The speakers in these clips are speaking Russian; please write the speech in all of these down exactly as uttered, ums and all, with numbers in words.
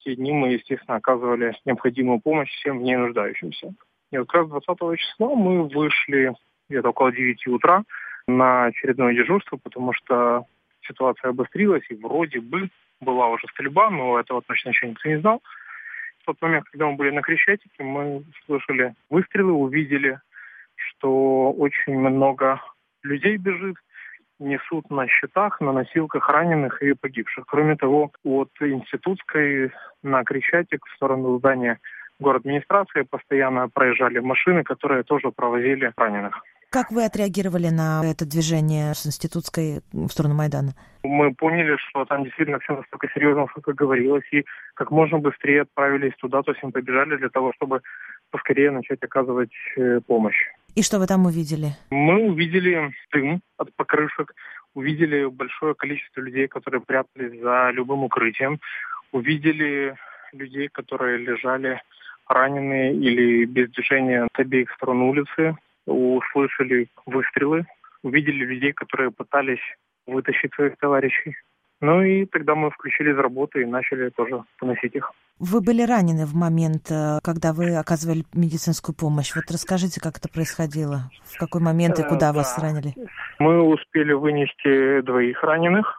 В те дни мы, естественно, оказывали необходимую помощь всем в ней нуждающимся. И вот как раз двадцатого числа мы вышли где-то около девяти утра на очередное дежурство, потому что ситуация обострилась, и вроде бы была уже стрельба, но этого точно еще никто не знал. В тот момент, когда мы были на Крещатике, мы слышали выстрелы, увидели, что очень много людей бежит, несут на щитах, на носилках раненых и погибших. Кроме того, от Институтской на Крещатик в сторону здания город-администрации постоянно проезжали машины, которые тоже провозили раненых. Как вы отреагировали на это движение с Институтской в сторону Майдана? Мы поняли, что там действительно все настолько серьезно, как говорилось, и как можно быстрее отправились туда, то есть мы побежали для того, чтобы поскорее начать оказывать помощь. И что вы там увидели? Мы увидели дым от покрышек, увидели большое количество людей, которые прятались за любым укрытием, увидели людей, которые лежали раненые или без движения с обеих сторон улицы, услышали выстрелы, увидели людей, которые пытались вытащить своих товарищей. Ну и тогда мы включились в работу и начали тоже поносить их. Вы были ранены в момент, когда вы оказывали медицинскую помощь. Вот расскажите, как это происходило, в какой момент и куда э, вас да. ранили? Мы успели вынести двоих раненых.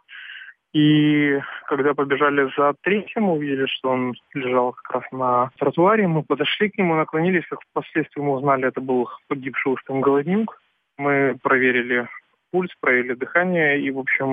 И когда побежали за третьим, увидели, что он лежал как раз на тротуаре. Мы подошли к нему, наклонились. Как впоследствии мы узнали, это был погибший Устим Голоднюк. Мы проверили пульс, проверили дыхание и, в общем,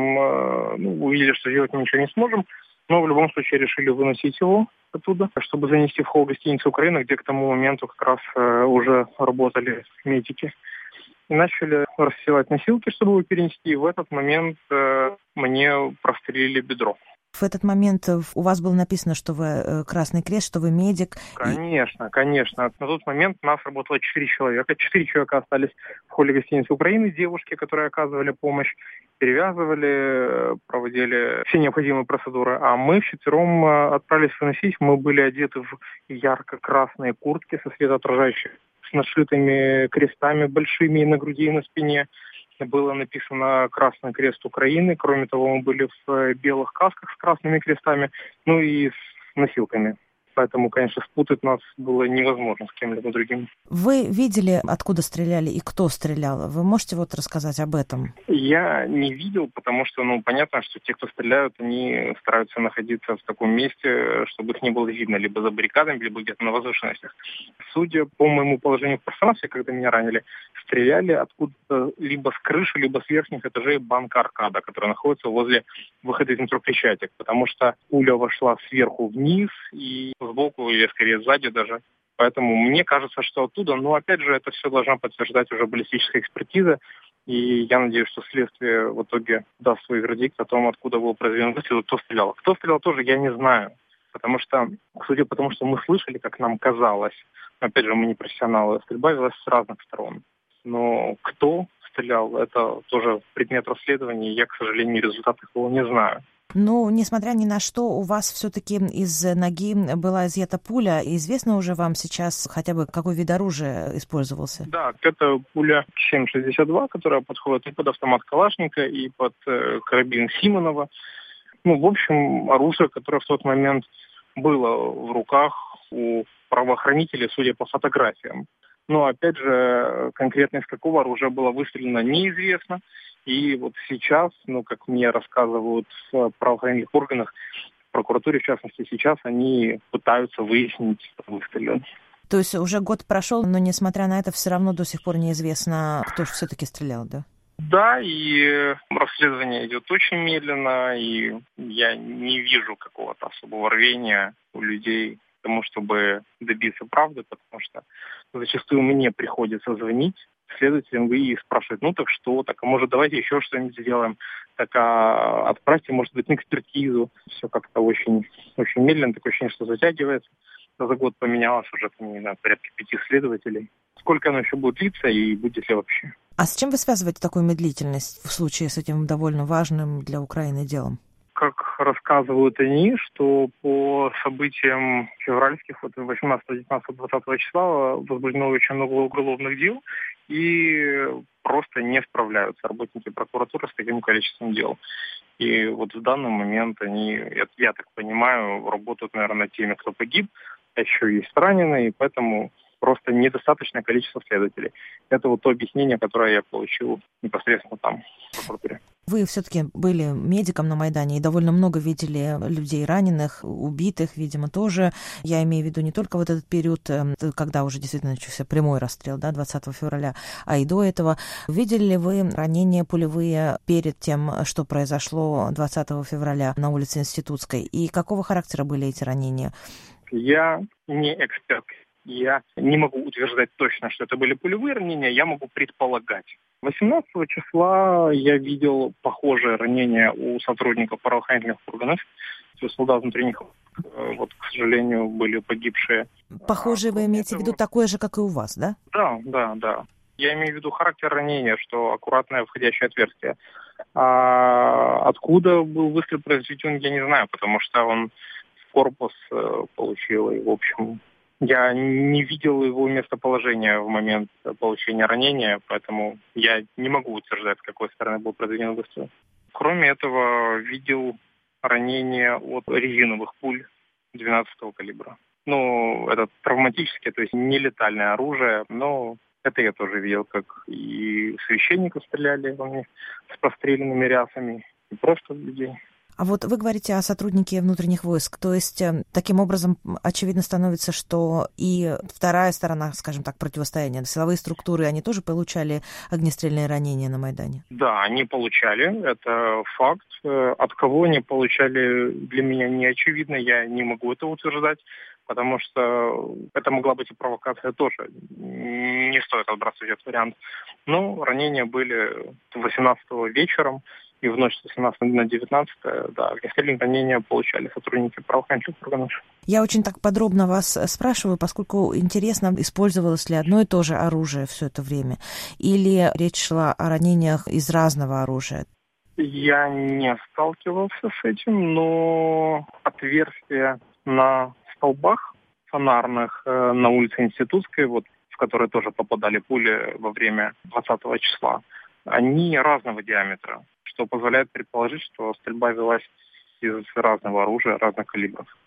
ну, увидели, что делать мы ничего не сможем. Но в любом случае решили выносить его оттуда, чтобы занести в холл гостиницы «Украина», где к тому моменту как раз уже работали медики. И начали расстилать носилки, чтобы его перенести. И в этот момент э, мне прострелили бедро. В этот момент у вас было написано, что вы Красный Крест, что вы медик. Конечно, и... конечно. На тот момент у нас работало четыре человека. Четыре человека остались в холле гостиницы «Украины», девушки, которые оказывали помощь, перевязывали, проводили все необходимые процедуры. А мы вчетвером отправились выносить. Мы были одеты в ярко-красные куртки со светоотражающими, с нашитыми крестами большими на груди и на спине. Было написано «Красный Крест Украины». Кроме того, мы были в белых касках с красными крестами, ну и с носилками. Поэтому, конечно, спутать нас было невозможно с кем-либо другим. Вы видели, откуда стреляли и кто стрелял? Вы можете вот рассказать об этом? Я не видел, потому что, ну, понятно, что те, кто стреляют, они стараются находиться в таком месте, чтобы их не было видно либо за баррикадами, либо где-то на возвышенностях. Судя по моему положению в пространстве, когда меня ранили, стреляли откуда-то либо с крыши, либо с верхних этажей банка «Аркада», которая находится возле выхода из метро Крещатик, потому что пуля вошла сверху вниз и сбоку, или скорее сзади даже. Поэтому мне кажется, что оттуда, но опять же, это все должна подтверждать уже баллистическая экспертиза. И я надеюсь, что следствие в итоге даст свой вердикт о том, откуда был произведен выстрел, кто стрелял. Кто стрелял, тоже я не знаю. Потому что, судя по тому, что мы слышали, как нам казалось, опять же, мы не профессионалы, стрельба велась с разных сторон. Но кто стрелял, это тоже предмет расследования, и я, к сожалению, результатов его не знаю. Ну, несмотря ни на что, у вас все-таки из ноги была изъята пуля. Известно уже вам сейчас хотя бы, какой вид оружия использовался? Да, это пуля семь шестьдесят два, которая подходит и под автомат Калашника, и под э, карабин Симонова. Ну, в общем, оружие, которое в тот момент было в руках у правоохранителей, судя по фотографиям. Но, опять же, конкретно из какого оружия было выстрелено, неизвестно. И вот сейчас, ну, как мне рассказывают в правоохранительных органах, в прокуратуре, в частности, сейчас они пытаются выяснить, кто выстрелил. То есть уже год прошел, но, несмотря на это, все равно до сих пор неизвестно, кто же все-таки стрелял, да? Да, и расследование идет очень медленно, и я не вижу какого-то особого рвения у людей к тому, чтобы добиться правды, потому что зачастую мне приходится звонить следователям и спрашивать, ну так что, так а может давайте еще что-нибудь сделаем, так а отправьте, может быть, на экспертизу. Все как-то очень, очень медленно, такое ощущение, что затягивается. За год поменялось уже, не знаю, порядка пяти следователей. Сколько оно еще будет длиться и будет ли вообще? А с чем вы связываете такую медлительность в случае с этим довольно важным для Украины делом? Как рассказывают они, что по событиям февральских, вот восемнадцатого, девятнадцатого, двадцатого числа возбуждено очень много уголовных дел, и просто не справляются работники прокуратуры с таким количеством дел. И вот в данный момент они, я, я так понимаю, работают, наверное, над теми, кто погиб, а еще есть раненые, и поэтому просто недостаточное количество следователей. Это вот то объяснение, которое я получил непосредственно там, в прокуратуре. Вы все-таки были медиком на Майдане и довольно много видели людей раненых, убитых, видимо, тоже. Я имею в виду не только вот этот период, когда уже действительно начался прямой расстрел, да, двадцатого февраля, а и до этого. Видели ли вы ранения пулевые перед тем, что произошло двадцатого февраля на улице Институтской? И какого характера были эти ранения? Я не эксперт. Я не могу утверждать точно, что это были пулевые ранения, я могу предполагать. восемнадцатого числа я видел похожее ранение у сотрудников правоохранительных органов, у солдат внутренних войск. Вот, к сожалению, были погибшие. Похожее вы имеете в виду такое же, как и у вас, да? Да, да, да. Я имею в виду характер ранения, что аккуратное входящее отверстие. А откуда был выстрел произведен, я не знаю, потому что он в корпус получил, и, в общем... Я не видел его местоположения в момент получения ранения, поэтому я не могу утверждать, с какой стороны был произведен выстрел. Кроме этого, видел ранение от резиновых пуль двенадцатого калибра. Ну, это травматическое, то есть нелетальное оружие, но это я тоже видел, как и священника стреляли во мне с простреленными рясами, и просто людей. А вот вы говорите о сотруднике внутренних войск, то есть таким образом очевидно становится, что и вторая сторона, скажем так, противостояния, силовые структуры, они тоже получали огнестрельные ранения на Майдане? Да, они получали, это факт. От кого они получали, для меня не очевидно, я не могу это утверждать, потому что это могла быть и провокация тоже. Не стоит отбрасывать этот вариант. Но ранения были восемнадцатого вечером. И в ночь с восемнадцатого на девятнадцатое, да, огнестрельные ранения получали сотрудники правоохранительных органов. Я очень так подробно вас спрашиваю, поскольку интересно, использовалось ли одно и то же оружие все это время, или речь шла о ранениях из разного оружия? Я не сталкивался с этим, но отверстия на столбах фонарных э, на улице Институтской, вот, в которые тоже попадали пули во время двадцатого числа, они разного диаметра, что позволяет предположить, что стрельба велась из разного оружия, разных калибров.